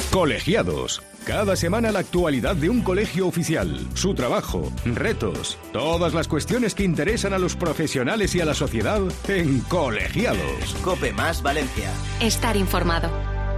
Colegiados. Cada semana la actualidad de un colegio oficial, su trabajo, retos, todas las cuestiones que interesan a los profesionales y a la sociedad en Colegiados. COPE Más Valencia. Estar informado.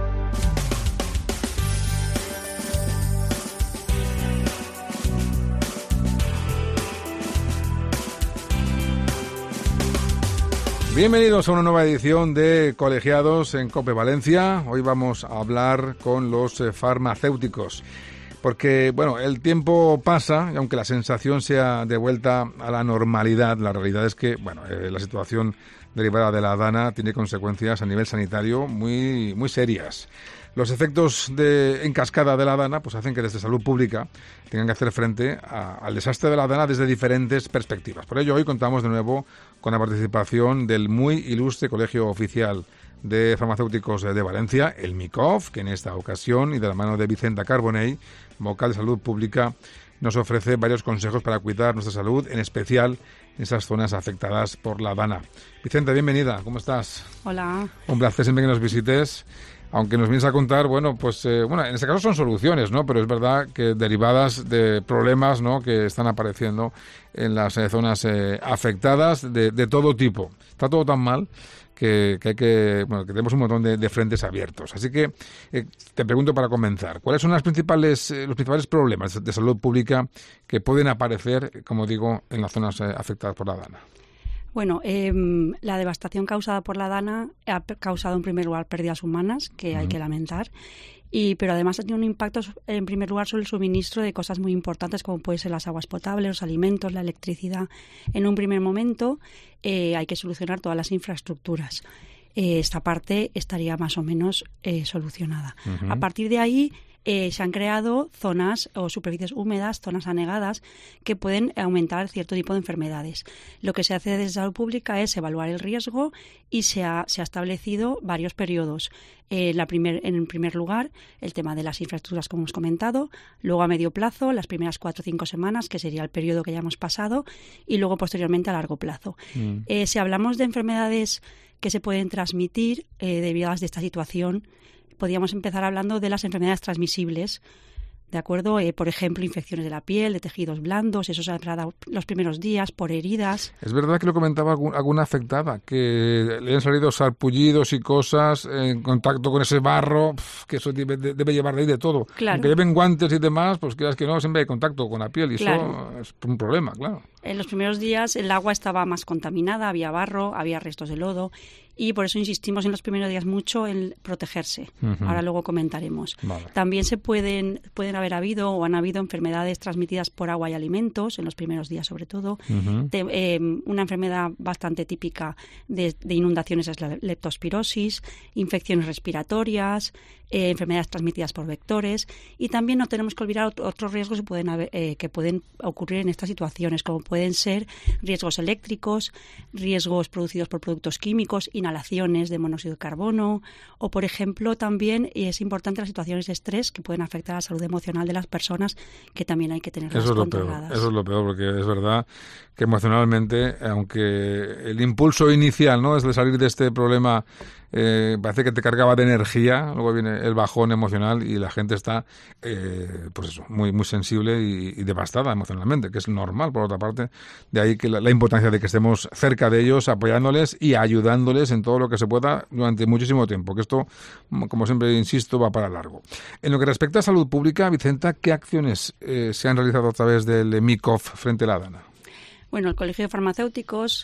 Bienvenidos a una nueva edición de Colegiados en COPE Valencia. Hoy vamos a hablar con los farmacéuticos, porque bueno, el tiempo pasa y aunque la sensación sea de vuelta a la normalidad, la realidad es que bueno, la situación derivada de la DANA tiene consecuencias a nivel sanitario muy serias. Los efectos en cascada de la DANA pues hacen que desde Salud Pública tengan que hacer frente al desastre de la DANA desde diferentes perspectivas. Por ello, hoy contamos de nuevo con la participación del muy ilustre Colegio Oficial de Farmacéuticos de Valencia, el MICOF, que en esta ocasión, y de la mano de Vicenta Carbonell, vocal de Salud Pública, nos ofrece varios consejos para cuidar nuestra salud, en especial en esas zonas afectadas por la DANA. Vicenta, bienvenida, ¿cómo estás? Hola. Un placer siempre que nos visites. Aunque nos vienes a contar, bueno, pues en este caso son soluciones, ¿no? Pero es verdad que derivadas de problemas, ¿no?, que están apareciendo en las zonas afectadas de todo tipo. Está todo tan mal que tenemos un montón de frentes abiertos. Así que te pregunto para comenzar, ¿cuáles son los principales problemas de salud pública que pueden aparecer, como digo, en las zonas afectadas por la DANA? Bueno, la devastación causada por la DANA ha causado en primer lugar pérdidas humanas, que hay que lamentar, pero además ha tenido un impacto en primer lugar sobre el suministro de cosas muy importantes como pueden ser las aguas potables, los alimentos, la electricidad. En un primer momento hay que solucionar todas las infraestructuras. Esta parte estaría más o menos solucionada. A partir de ahí se han creado zonas o superficies húmedas, zonas anegadas, que pueden aumentar cierto tipo de enfermedades. Lo que se hace desde Salud Pública es evaluar el riesgo y se ha establecido varios periodos. En primer lugar, el tema de las infraestructuras, como hemos comentado, luego a medio plazo, las primeras 4 o 5 semanas, que sería el periodo que ya hemos pasado, y luego posteriormente a largo plazo. Si hablamos de enfermedades que se pueden transmitir derivadas de esta situación, podríamos empezar hablando de las enfermedades transmisibles, ¿de acuerdo? Por ejemplo, infecciones de la piel, de tejidos blandos, eso se ha dado los primeros días, por heridas. Es verdad que lo comentaba alguna afectada, que le han salido sarpullidos y cosas en contacto con ese barro, que eso debe llevar de ahí de todo. Claro. Aunque lleven guantes y demás, pues quieras que no, siempre hay contacto con la piel y claro. Eso es un problema, claro. En los primeros días el agua estaba más contaminada, había barro, había restos de lodo y por eso insistimos en los primeros días mucho en protegerse. Ahora luego comentaremos. Vale. También pueden haber habido o han habido enfermedades transmitidas por agua y alimentos, en los primeros días sobre todo. Una enfermedad bastante típica de inundaciones es la leptospirosis, infecciones respiratorias, enfermedades transmitidas por vectores, y también no tenemos que olvidar otros riesgos que pueden ocurrir en estas situaciones, como pueden ser riesgos eléctricos, riesgos producidos por productos químicos, inhalaciones de monóxido de carbono, o por ejemplo también, y es importante, las situaciones de estrés que pueden afectar a la salud emocional de las personas, que también hay que tenerlas controladas. Eso es lo peor, porque es verdad que emocionalmente, aunque el impulso inicial, ¿no?, es de salir de este problema, parece que te cargaba de energía, luego viene el bajón emocional y la gente está pues eso, muy sensible y devastada emocionalmente, que es normal por otra parte. De ahí que la importancia de que estemos cerca de ellos, apoyándoles y ayudándoles en todo lo que se pueda durante muchísimo tiempo, que esto, como siempre insisto, va para largo. En lo que respecta a salud pública, Vicenta, ¿qué acciones se han realizado a través del MICOF frente a la DANA? Bueno, el Colegio de Farmacéuticos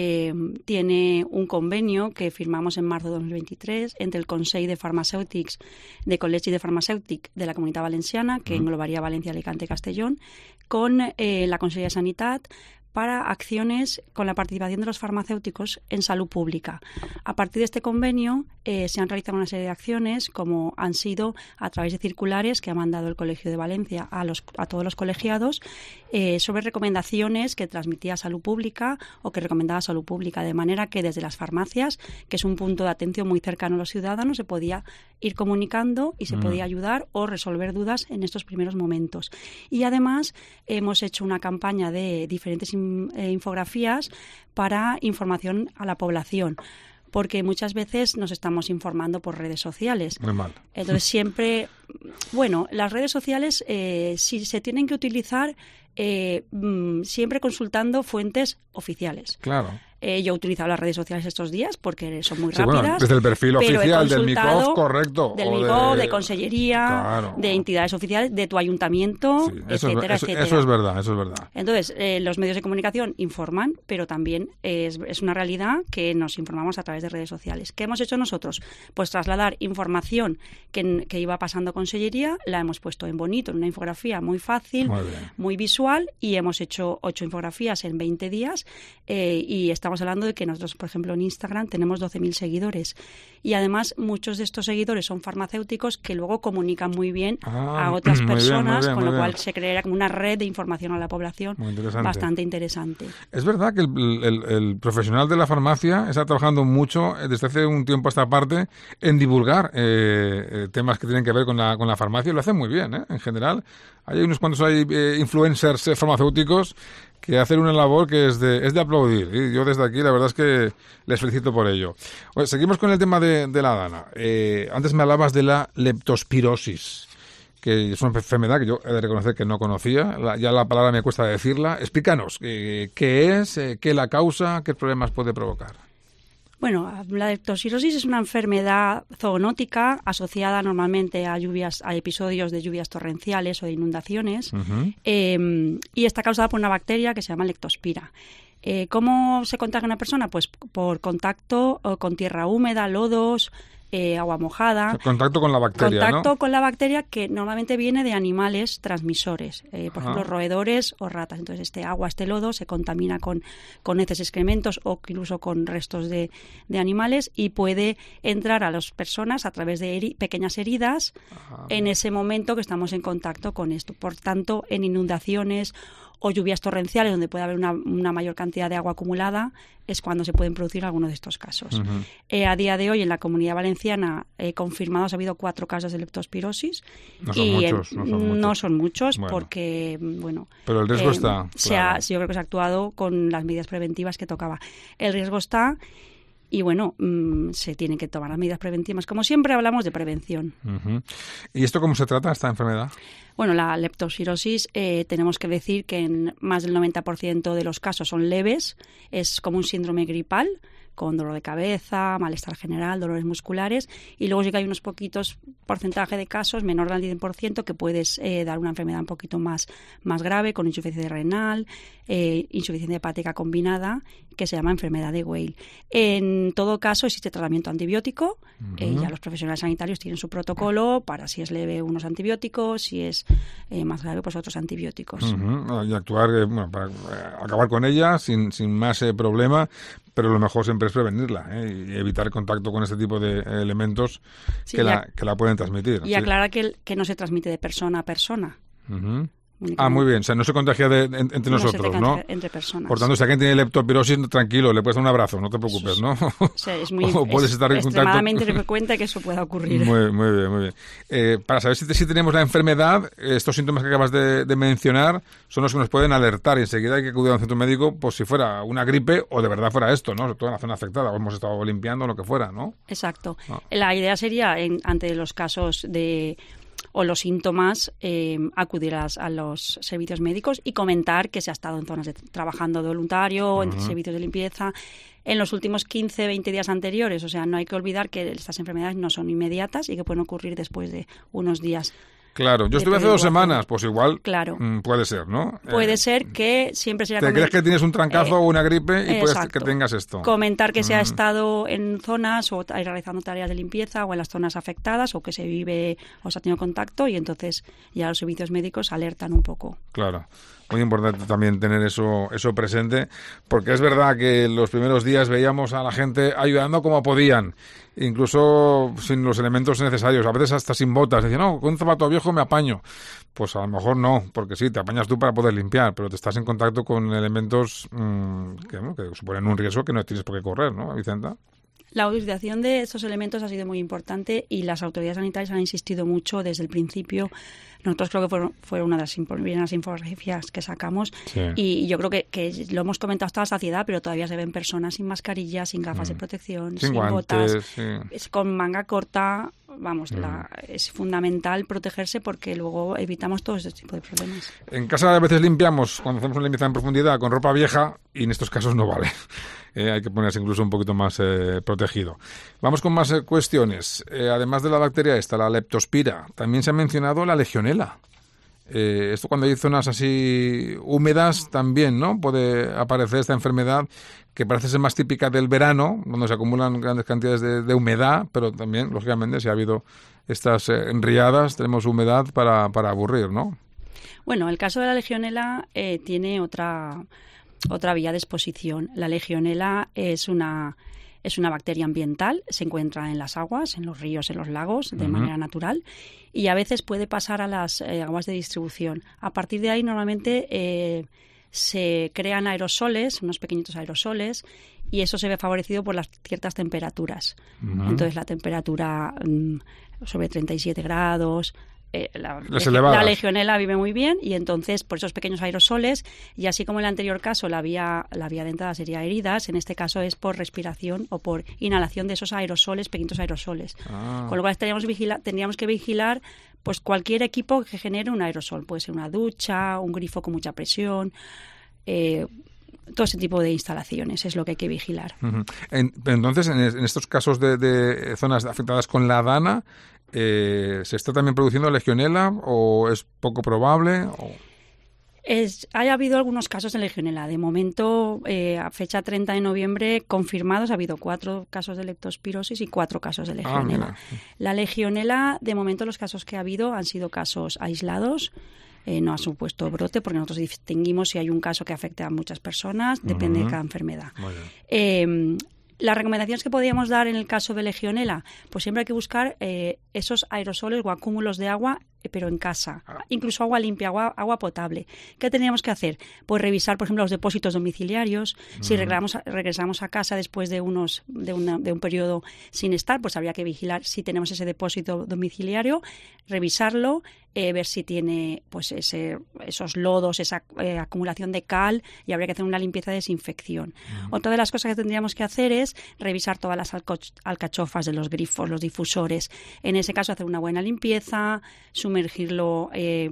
tiene un convenio que firmamos en marzo de 2023 entre el Consell de Farmacèutics de Col·legi de Farmacèutic de la Comunitat Valenciana, que englobaría Valencia, Alicante y Castellón, con la Conselleria de Sanitat, para acciones con la participación de los farmacéuticos en salud pública. A partir de este convenio se han realizado una serie de acciones, como han sido a través de circulares que ha mandado el Colegio de Valencia a todos los colegiados sobre recomendaciones que transmitía Salud Pública o que recomendaba Salud Pública, de manera que desde las farmacias, que es un punto de atención muy cercano a los ciudadanos, se podía ir comunicando y se podía ayudar o resolver dudas en estos primeros momentos. Y además hemos hecho una campaña de diferentes infografías para información a la población, porque muchas veces nos estamos informando por redes sociales. Muy mal. Entonces siempre Bueno, las redes sociales sí se tienen que utilizar siempre consultando fuentes oficiales. Claro. Yo he utilizado las redes sociales estos días porque son muy Sí, rápidas. bueno, desde el perfil oficial del MICOF, correcto. Del MICOF, de Consellería, claro, de entidades oficiales, de tu ayuntamiento, sí, etcétera, etcétera. Eso es verdad, eso es verdad. Entonces, los medios de comunicación informan, pero también es una realidad que nos informamos a través de redes sociales. ¿Qué hemos hecho nosotros? Pues trasladar información que iba pasando Consellería, la hemos puesto en bonito, en una infografía muy fácil, muy visual, y hemos hecho 8 infografías en 20 días y estamos hablando de que nosotros, por ejemplo, en Instagram tenemos 12.000 seguidores y además muchos de estos seguidores son farmacéuticos que luego comunican muy bien a otras personas, con lo cual se crea como una red de información a la población bastante interesante. Es verdad que el profesional de la farmacia está trabajando mucho desde hace un tiempo a esta parte en divulgar temas que tienen que ver con la farmacia y lo hacen muy bien, en general. Hay unos cuantos influencers farmacéuticos que hacen una labor que es de aplaudir. Y yo desde aquí la verdad es que les felicito por ello. Bueno, seguimos con el tema de la Dana. Antes me hablabas de la leptospirosis, que es una enfermedad que yo he de reconocer que no conocía. Ya la palabra me cuesta decirla. Explícanos, ¿qué es? ¿Qué la causa? ¿Qué problemas puede provocar? Bueno, la leptospirosis es una enfermedad zoonótica asociada normalmente a episodios de lluvias torrenciales o de inundaciones, y está causada por una bacteria que se llama leptospira. ¿Cómo se contagia una persona? Pues por contacto con tierra húmeda, lodos, agua mojada. Contacto con la bacteria, Contacto ¿no? con la bacteria que normalmente viene de animales transmisores, por ejemplo, roedores o ratas. Entonces, este agua, este lodo se contamina con heces, excrementos o incluso con restos de animales y puede entrar a las personas a través de pequeñas heridas en ese momento que estamos en contacto con esto. Por tanto, en inundaciones o lluvias torrenciales, donde puede haber una mayor cantidad de agua acumulada, es cuando se pueden producir algunos de estos casos. A día de hoy, en la Comunidad Valenciana, confirmados, ha habido 4 casos de leptospirosis. No son muchos, bueno, porque, bueno... Pero el riesgo está, claro. Yo creo que se ha actuado con las medidas preventivas que tocaba. El riesgo está... Y bueno, se tienen que tomar las medidas preventivas. Como siempre hablamos de prevención. ¿Y esto cómo se trata, esta enfermedad? Bueno, la leptospirosis tenemos que decir que en más del 90% de los casos son leves. Es como un síndrome gripal, con dolor de cabeza, malestar general, dolores musculares, y luego sí que hay unos poquitos porcentaje de casos, menor del 10%, que puedes dar una enfermedad un poquito más grave, con insuficiencia renal, insuficiencia hepática combinada, que se llama enfermedad de Weil. En todo caso, existe tratamiento antibiótico, ya los profesionales sanitarios tienen su protocolo para, si es leve, unos antibióticos, si es más grave, pues otros antibióticos. Y actuar, para acabar con ella sin más problema, pero lo mejor siempre es prevenirla y evitar el contacto con este tipo de elementos que la pueden transmitir. Y aclarar que no se transmite de persona a persona. Muy bien. O sea, no se contagia entre nosotros, ¿no? Entre personas. Por tanto, si alguien tiene leptospirosis, tranquilo, le puedes dar un abrazo, no te preocupes, ¿no? Sí, es puedes estar en contacto. Extremadamente frecuente que eso pueda ocurrir. Muy bien. Para saber si tenemos la enfermedad, estos síntomas que acabas de mencionar son los que nos pueden alertar y enseguida hay que acudir a un centro médico, pues si fuera una gripe o de verdad fuera esto, ¿no? Sobre todo en la zona afectada, o hemos estado limpiando, lo que fuera, ¿no? Exacto. La idea sería, ante los casos o los síntomas, acudir a los servicios médicos y comentar que se ha estado en zonas trabajando de voluntario, en servicios de limpieza, en los últimos 15, 20 días anteriores. O sea, no hay que olvidar que estas enfermedades no son inmediatas y que pueden ocurrir después de unos días. Claro, yo estuve hace 2 semanas, pues igual puede ser, ¿no? Puede ser que siempre sería... ¿Te crees que tienes un trancazo o una gripe y puedes que tengas esto? Comentar que se ha estado en zonas o realizando tareas de limpieza o en las zonas afectadas o que se vive o se ha tenido contacto y entonces ya los servicios médicos alertan un poco. Claro. Muy importante también tener eso presente, porque es verdad que los primeros días veíamos a la gente ayudando como podían, incluso sin los elementos necesarios, a veces hasta sin botas. Decían, no, con un zapato viejo me apaño. Pues a lo mejor no, porque sí, te apañas tú para poder limpiar, pero te estás en contacto con elementos que suponen un riesgo que no tienes por qué correr, ¿no, Vicenta? La utilización de estos elementos ha sido muy importante y las autoridades sanitarias han insistido mucho desde el principio Nosotros creo que fue una de las primeras infografías que sacamos y yo creo que lo hemos comentado hasta la saciedad, pero todavía se ven personas sin mascarilla, sin gafas de protección, sin guantes, botas, con manga corta. Vamos, es fundamental protegerse porque luego evitamos todo ese tipo de problemas. En casa a veces limpiamos, cuando hacemos una limpieza en profundidad, con ropa vieja y en estos casos no vale. Hay que ponerse incluso un poquito más protegido. Vamos con más cuestiones. Además de la bacteria esta, la leptospira, también se ha mencionado la legionela. Esto cuando hay zonas así húmedas también, ¿no? Puede aparecer esta enfermedad que parece ser más típica del verano, donde se acumulan grandes cantidades de humedad, pero también, lógicamente, si ha habido estas riadas, tenemos humedad para aburrir, ¿no? Bueno, el caso de la legionela tiene otra vía de exposición. La legionela es una bacteria ambiental, se encuentra en las aguas, en los ríos, en los lagos, de manera natural, y a veces puede pasar a las aguas de distribución. A partir de ahí, normalmente se crean aerosoles, unos pequeñitos aerosoles, y eso se ve favorecido por las ciertas temperaturas. Entonces, la temperatura sobre 37 grados... La legionela vive muy bien y entonces por esos pequeños aerosoles, y así como en el anterior caso la vía de entrada sería heridas, en este caso es por respiración o por inhalación de esos aerosoles, pequeños aerosoles. Con lo cual tendríamos que vigilar pues cualquier equipo que genere un aerosol. Puede ser una ducha, un grifo con mucha presión, todo ese tipo de instalaciones es lo que hay que vigilar. Entonces, en estos casos de zonas afectadas con la dana, ¿se está también produciendo legionela o es poco probable? Ha habido algunos casos de legionela. De momento, a fecha 30 de noviembre, confirmados, ha habido 4 casos de leptospirosis y 4 casos de legionela. La legionela, de momento, los casos que ha habido han sido casos aislados. No ha supuesto brote, porque nosotros distinguimos si hay un caso que afecte a muchas personas, depende de cada enfermedad. Las recomendaciones que podríamos dar en el caso de legionela, pues siempre hay que buscar esos aerosoles o acúmulos de agua, pero en casa, incluso agua limpia, agua potable. ¿Qué tendríamos que hacer? Pues revisar, por ejemplo, los depósitos domiciliarios. Si regresamos a casa después de un periodo sin estar, pues habría que vigilar si tenemos ese depósito domiciliario, revisarlo, ver si tiene pues esos lodos, esa acumulación de cal, y habría que hacer una limpieza de desinfección. Otra de las cosas que tendríamos que hacer es revisar todas las alcachofas de los grifos, los difusores. En ese caso, hacer una buena limpieza, sumergirlo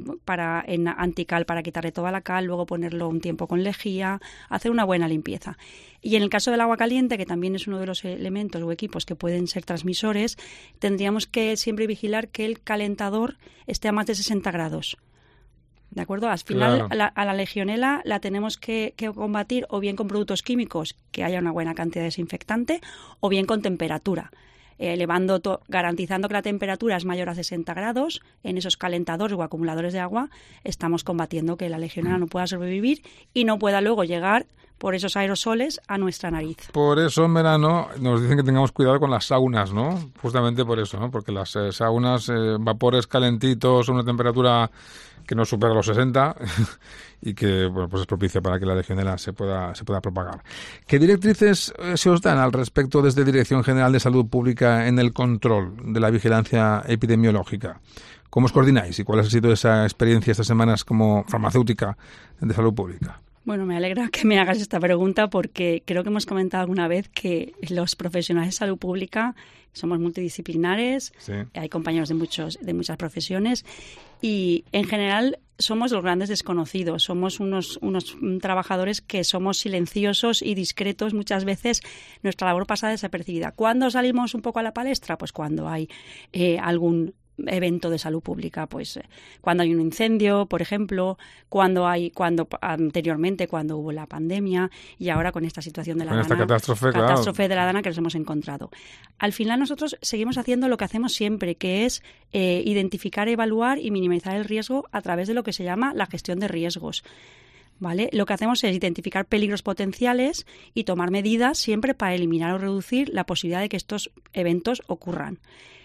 en antical para quitarle toda la cal, luego ponerlo un tiempo con lejía, hacer una buena limpieza. Y en el caso del agua caliente, que también es uno de los elementos o equipos que pueden ser transmisores, tendríamos que siempre vigilar que el calentador esté a más de 60 grados. ¿De acuerdo? Al final, a la legionela la tenemos que combatir o bien con productos químicos, que haya una buena cantidad de desinfectante, o bien con temperatura. Garantizando que la temperatura es mayor a 60 grados, en esos calentadores o acumuladores de agua estamos combatiendo que la legionela no pueda sobrevivir y no pueda luego llegar por esos aerosoles a nuestra nariz. Por eso en verano nos dicen que tengamos cuidado con las saunas, ¿no? Justamente por eso, ¿no? Porque las saunas, vapores calentitos, una temperatura que no supera los 60 y que bueno, pues es propicia para que la legionela se pueda propagar. ¿Qué directrices se os dan al respecto desde Dirección General de Salud Pública en el control de la vigilancia epidemiológica? ¿Cómo os coordináis y cuál ha sido esa experiencia estas semanas como farmacéutica de salud pública? Bueno, me alegra que me hagas esta pregunta porque creo que hemos comentado alguna vez que los profesionales de salud pública somos multidisciplinares, hay compañeros de muchas profesiones y en general somos los grandes desconocidos, somos unos trabajadores que somos silenciosos y discretos. Muchas veces nuestra labor pasa desapercibida. ¿Cuándo salimos un poco a la palestra? Pues cuando hay algún evento de salud pública, pues cuando hay un incendio, por ejemplo, cuando anteriormente cuando hubo la pandemia y ahora con esta situación de la esta catástrofe de la dana que nos hemos encontrado. Al final nosotros seguimos haciendo lo que hacemos siempre, que es identificar, evaluar y minimizar el riesgo a través de lo que se llama la gestión de riesgos. ¿Vale? Lo que hacemos es identificar peligros potenciales y tomar medidas siempre para eliminar o reducir la posibilidad de que estos eventos ocurran.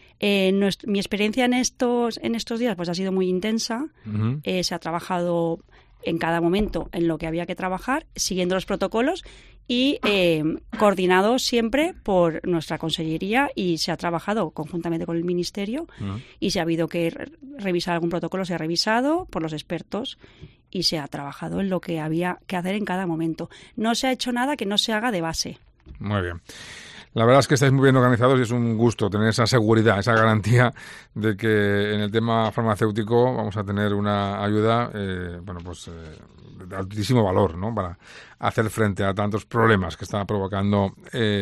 Mi experiencia en estos días pues ha sido muy intensa. Se ha trabajado en cada momento en lo que había que trabajar, siguiendo los protocolos y coordinado siempre por nuestra consellería, y se ha trabajado conjuntamente con el Ministerio y si ha habido que revisar algún protocolo se ha revisado por los expertos y se ha trabajado en lo que había que hacer en cada momento. No se ha hecho nada que no se haga de base. Muy bien. La verdad es que estáis muy bien organizados y es un gusto tener esa seguridad, esa garantía de que en el tema farmacéutico vamos a tener una ayuda, de altísimo valor, ¿no? Para hacer frente a tantos problemas que están provocando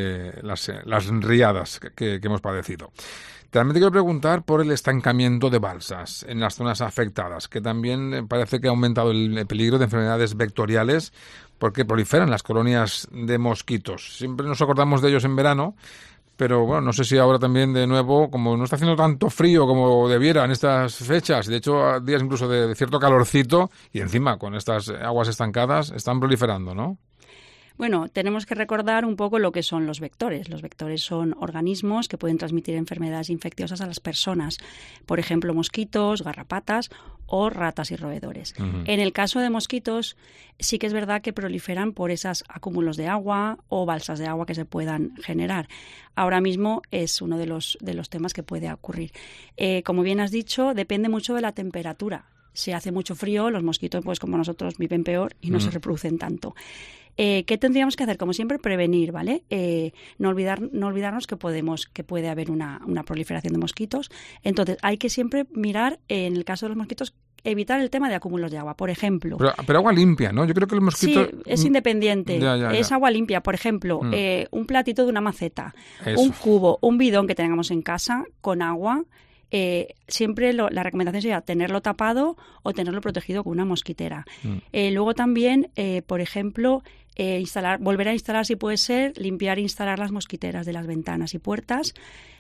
las riadas que hemos padecido. También te quiero preguntar por el estancamiento de balsas en las zonas afectadas, que también parece que ha aumentado el peligro de enfermedades vectoriales porque proliferan las colonias de mosquitos. Siempre nos acordamos de ellos en verano, pero bueno, no sé si ahora también de nuevo, como no está haciendo tanto frío como debiera en estas fechas, de hecho días incluso de cierto calorcito, y encima con estas aguas estancadas están proliferando, ¿no? Bueno, tenemos que recordar un poco lo que son los vectores. Los vectores son organismos que pueden transmitir enfermedades infecciosas a las personas. Por ejemplo, mosquitos, garrapatas o ratas y roedores. Uh-huh. En el caso de mosquitos, sí que es verdad que proliferan por esos acúmulos de agua o balsas de agua que se puedan generar. Ahora mismo es uno de los temas que puede ocurrir. Como bien has dicho, depende mucho de la temperatura. Si hace mucho frío, los mosquitos, pues como nosotros, viven peor y no se reproducen tanto. ¿Qué tendríamos que hacer? Como siempre, prevenir, ¿vale? No olvidarnos que puede haber una proliferación de mosquitos. Entonces, hay que siempre mirar, en el caso de los mosquitos, evitar el tema de acúmulos de agua, por ejemplo. Pero agua limpia, ¿no? Yo creo que los mosquitos... Sí, es independiente. Ya. Es agua limpia. Por ejemplo, un platito de una maceta, un cubo, un bidón que tengamos en casa con agua. Siempre la recomendación sería tenerlo tapado o tenerlo protegido con una mosquitera. Luego también, por ejemplo, volver a instalar, si puede ser, limpiar e instalar las mosquiteras de las ventanas y puertas.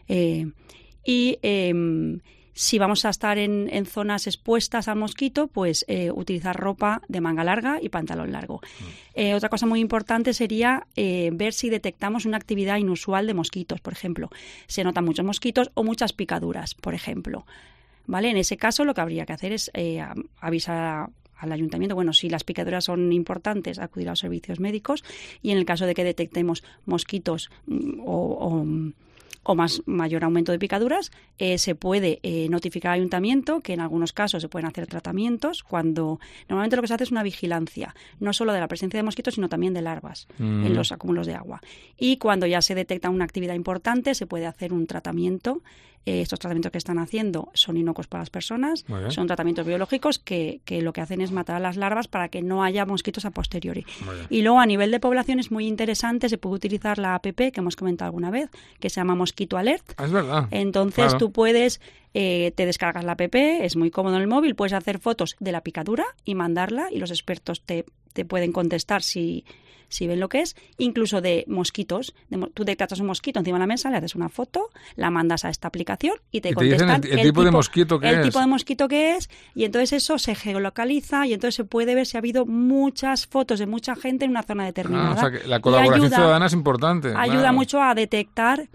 Si vamos a estar en zonas expuestas al mosquito, pues utilizar ropa de manga larga y pantalón largo. Otra cosa muy importante sería ver si detectamos una actividad inusual de mosquitos. Por ejemplo, se notan muchos mosquitos o muchas picaduras, por ejemplo. ¿Vale? En ese caso, lo que habría que hacer es avisar al ayuntamiento. Bueno, si las picaduras son importantes, acudir a los servicios médicos, y en el caso de que detectemos mosquitos o mayor aumento de picaduras, se puede notificar al ayuntamiento, que en algunos casos se pueden hacer tratamientos, cuando normalmente lo que se hace es una vigilancia, no solo de la presencia de mosquitos, sino también de larvas en los acúmulos de agua. Y cuando ya se detecta una actividad importante, se puede hacer un tratamiento. Estos tratamientos que están haciendo son inocuos para las personas, son tratamientos biológicos que lo que hacen es matar a las larvas para que no haya mosquitos a posteriori. Y luego, a nivel de población, es muy interesante, se puede utilizar la app que hemos comentado alguna vez, que se llama Mosquito Alert. Es verdad. Entonces, tú puedes, te descargas la app, es muy cómodo en el móvil, puedes hacer fotos de la picadura y mandarla, y los expertos te pueden contestar si ven lo que es, incluso de mosquitos. Tú detectas un mosquito encima de la mesa, le haces una foto, la mandas a esta aplicación y te contestan el tipo de mosquito que es. El tipo de mosquito que es, y entonces eso se geolocaliza y entonces se puede ver si ha habido muchas fotos de mucha gente en una zona determinada. O sea que la colaboración ciudadana es importante. Ayuda mucho a detectar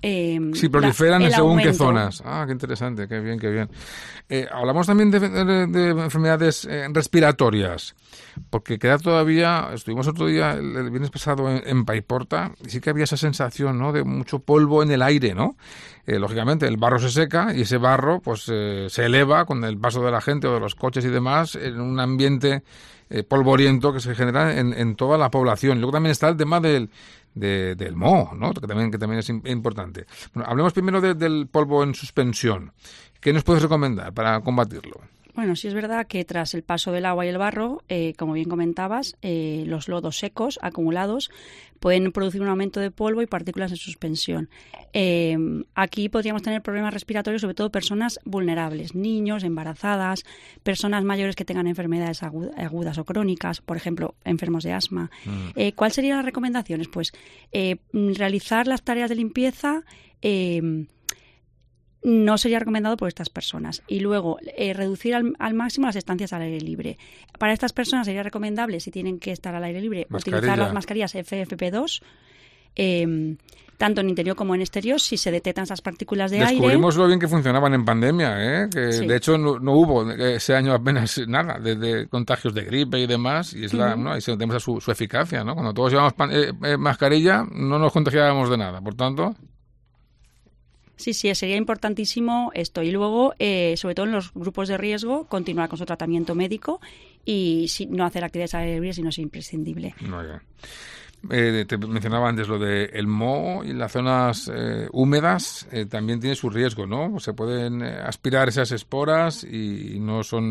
si proliferan en según qué zonas. Qué interesante, qué bien. Hablamos también de enfermedades respiratorias, porque queda todavía, estuvimos otro día, el viernes pasado en Paiporta, y sí que había esa sensación, ¿no?, de mucho polvo en el aire, ¿no? Lógicamente el barro se seca y ese barro pues se eleva con el paso de la gente o de los coches y demás en un ambiente polvoriento que se genera en toda la población. Luego también está el tema del moho, ¿no?, que también es importante. Bueno, hablemos primero del polvo en suspensión. ¿Qué nos puedes recomendar para combatirlo? Bueno, sí es verdad que tras el paso del agua y el barro, como bien comentabas, los lodos secos acumulados pueden producir un aumento de polvo y partículas en suspensión. Aquí podríamos tener problemas respiratorios, sobre todo personas vulnerables, niños, embarazadas, personas mayores que tengan enfermedades agudas o crónicas, por ejemplo, enfermos de asma. ¿Cuáles serían las recomendaciones? Pues realizar las tareas de limpieza no sería recomendado por estas personas. Y luego, reducir al máximo las estancias al aire libre. Para estas personas sería recomendable, si tienen que estar al aire libre, utilizar las mascarillas FFP2. tanto en interior como en exterior, si se detectan esas partículas de aire. Descubrimos lo bien que funcionaban en pandemia, que Sí. de hecho no hubo ese año apenas nada de contagios de gripe y demás, y es ¿no? Ahí tenemos su eficacia, ¿no? Cuando todos llevamos mascarilla no nos contagiábamos de nada, por tanto... Sí, sería importantísimo esto. Y luego, sobre todo en los grupos de riesgo, continuar con su tratamiento médico y no hacer actividades al aire libre si no es imprescindible. Muy bien. Te mencionaba antes lo de el moho y las zonas húmedas también tiene su riesgo, ¿no? Se pueden aspirar esas esporas y no son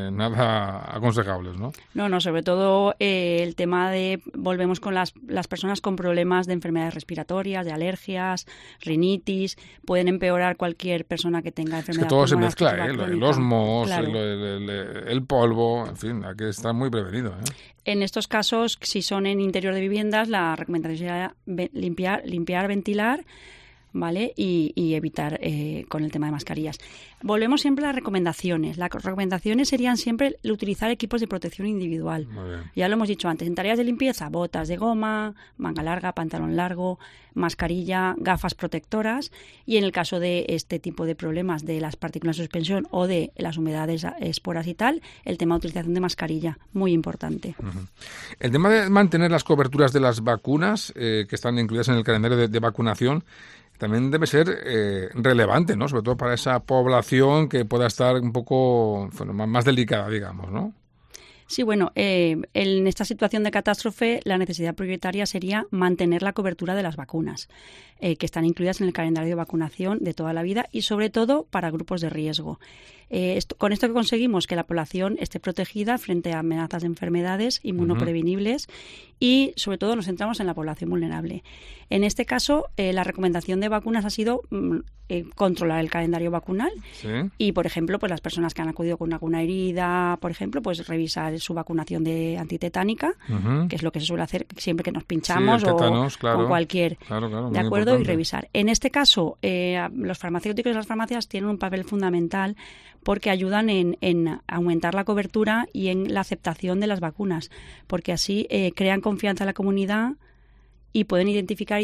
nada aconsejables, ¿no? No, sobre todo el tema volvemos con las personas con problemas de enfermedades respiratorias, de alergias, rinitis, pueden empeorar cualquier persona que tenga enfermedad. Es que todo se mezcla, crónica. los mohos, claro. el polvo, en fin, hay que estar muy prevenido, En estos casos, si son en interior de viviendas, la recomendación sería limpiar, ventilar, ¿vale? Y evitar con el tema de mascarillas. Volvemos siempre a las recomendaciones. Las recomendaciones serían siempre el utilizar equipos de protección individual. Muy bien. Ya lo hemos dicho antes. En tareas de limpieza, botas de goma, manga larga, pantalón largo, mascarilla, gafas protectoras. Y en el caso de este tipo de problemas de las partículas de suspensión o de las humedades, esporas y tal, el tema de utilización de mascarilla, muy importante. Uh-huh. El tema de mantener las coberturas de las vacunas que están incluidas en el calendario de vacunación también debe ser relevante, ¿no? Sobre todo para esa población que pueda estar un poco más delicada, digamos, ¿no? Sí, bueno, en esta situación de catástrofe la necesidad prioritaria sería mantener la cobertura de las vacunas, que están incluidas en el calendario de vacunación de toda la vida y sobre todo para grupos de riesgo. Con esto que conseguimos que la población esté protegida frente a amenazas de enfermedades inmunoprevenibles y sobre todo nos centramos en la población vulnerable. En este caso, la recomendación de vacunas ha sido controlar el calendario vacunal y, por ejemplo, pues las personas que han acudido con alguna herida, por ejemplo, pues revisar su vacunación de antitetánica, que es lo que se suele hacer siempre que nos pinchamos tétanos, claro, o cualquier, claro, de acuerdo, y revisar. En este caso, los farmacéuticos y las farmacias tienen un papel fundamental porque ayudan en aumentar la cobertura y en la aceptación de las vacunas, porque así crean confianza en la comunidad y pueden identificar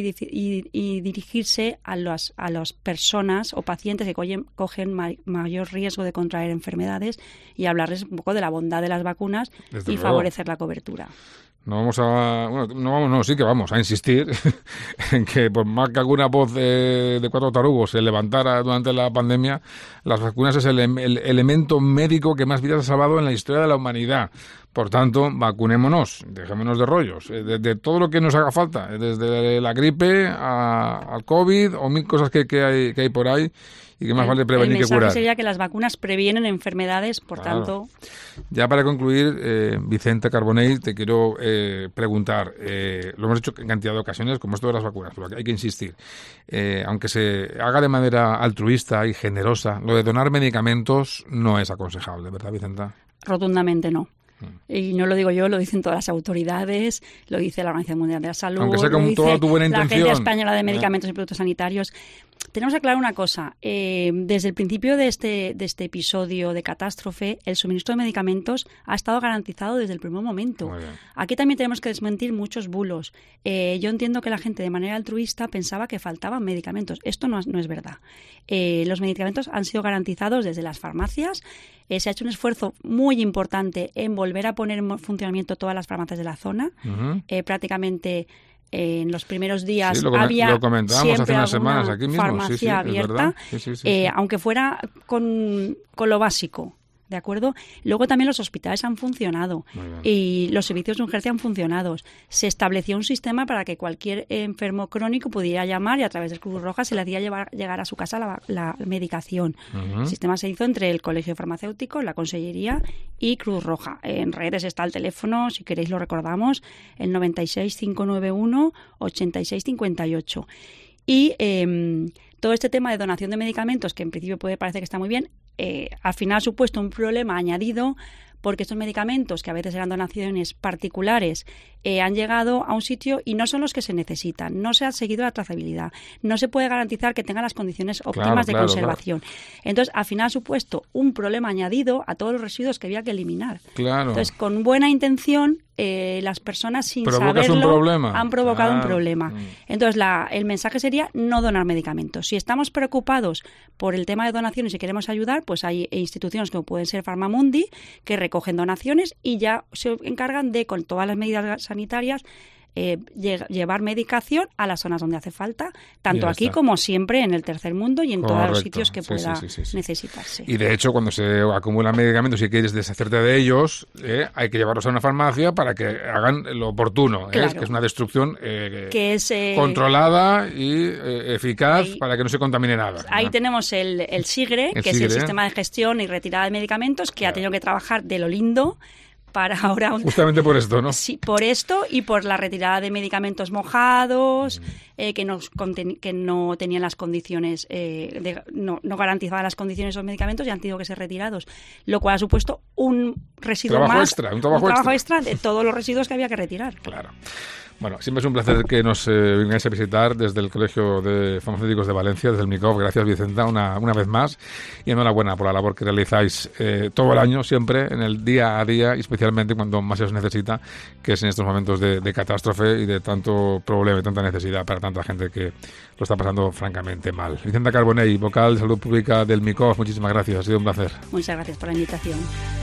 y dirigirse a las personas o pacientes que cogen mayor riesgo de contraer enfermedades y hablarles un poco de la bondad de las vacunas y favorecer la cobertura. Sí que vamos a insistir en que por más que alguna voz de cuatro tarugos se levantara durante la pandemia, las vacunas es el elemento médico que más vidas ha salvado en la historia de la humanidad. Por tanto, vacunémonos, dejémonos de rollos, de todo lo que nos haga falta, desde la gripe al COVID o mil cosas que hay por ahí y que más vale prevenir que curar. El mensaje sería que las vacunas previenen enfermedades, por tanto... Ya para concluir, Vicente Carbonell, te quiero preguntar, lo hemos hecho en cantidad de ocasiones, como esto de las vacunas, pero hay que insistir, aunque se haga de manera altruista y generosa, lo de donar medicamentos no es aconsejable, ¿verdad, Vicenta? Rotundamente no. Y no lo digo yo, lo dicen todas las autoridades, lo dice la Organización Mundial de la Salud, aunque sea con toda tu buena intención, la Agencia Española de Medicamentos y Productos Sanitarios. Tenemos que aclarar una cosa. Desde el principio de este episodio de catástrofe, el suministro de medicamentos ha estado garantizado desde el primer momento. Aquí también tenemos que desmentir muchos bulos. Yo entiendo que la gente de manera altruista pensaba que faltaban medicamentos. Esto no es verdad. Los medicamentos han sido garantizados desde las farmacias. Se ha hecho un esfuerzo muy importante en volver a poner en funcionamiento todas las farmacias de la zona. Prácticamente... en los primeros días había lo comentábamos hace unas semanas aquí mismo, farmacia abierta, aunque fuera con lo básico, ¿de acuerdo? Luego también los hospitales han funcionado y los servicios de urgencia han funcionado. Se estableció un sistema para que cualquier enfermo crónico pudiera llamar y a través del Cruz Roja se le hacía llegar a su casa la medicación. El sistema se hizo entre el Colegio Farmacéutico, la Consellería y Cruz Roja. En redes está el teléfono, si queréis lo recordamos, el 96 591 86 58. Y todo este tema de donación de medicamentos, que en principio puede parecer que está muy bien, al final ha supuesto un problema añadido porque estos medicamentos, que a veces eran donaciones particulares, han llegado a un sitio y no son los que se necesitan, no se ha seguido la trazabilidad, no se puede garantizar que tengan las condiciones óptimas de conservación. Entonces, al final ha supuesto un problema añadido a todos los residuos que había que eliminar. Entonces, con buena intención, las personas sin saberlo han provocado un problema. Entonces, el mensaje sería no donar medicamentos. Si estamos preocupados por el tema de donaciones y queremos ayudar, pues hay instituciones como pueden ser Farmamundi que recogen donaciones y ya se encargan de, con todas las medidas sanitarias, llevar medicación a las zonas donde hace falta, tanto aquí como siempre en el tercer mundo y en todos los sitios que pueda necesitarse. Y de hecho, cuando se acumulan medicamentos y quieres deshacerte de ellos, hay que llevarlos a una farmacia para que hagan lo oportuno, que es una destrucción controlada y eficaz para que no se contamine nada. Ahí tenemos el SIGRE, que es el Sistema de Gestión y Retirada de Medicamentos, que ha tenido que trabajar de lo lindo para ahora... Justamente por esto, ¿no? Sí, por esto y por la retirada de medicamentos mojados, que no tenían las condiciones, no garantizaban las condiciones de esos medicamentos y han tenido que ser retirados, lo cual ha supuesto un residuo un trabajo extra de todos los residuos que había que retirar. Claro. Bueno, siempre es un placer que nos vengáis a visitar desde el Colegio de Farmacéuticos de Valencia, desde el MICOF. Gracias, Vicenta, una vez más. Y enhorabuena por la labor que realizáis todo el año, siempre, en el día a día, y especialmente cuando más se os necesita, que es en estos momentos de catástrofe y de tanto problema y tanta necesidad para tanta gente que lo está pasando francamente mal. Vicenta Carbonell, vocal de Salud Pública del MICOF, muchísimas gracias. Ha sido un placer. Muchas gracias por la invitación.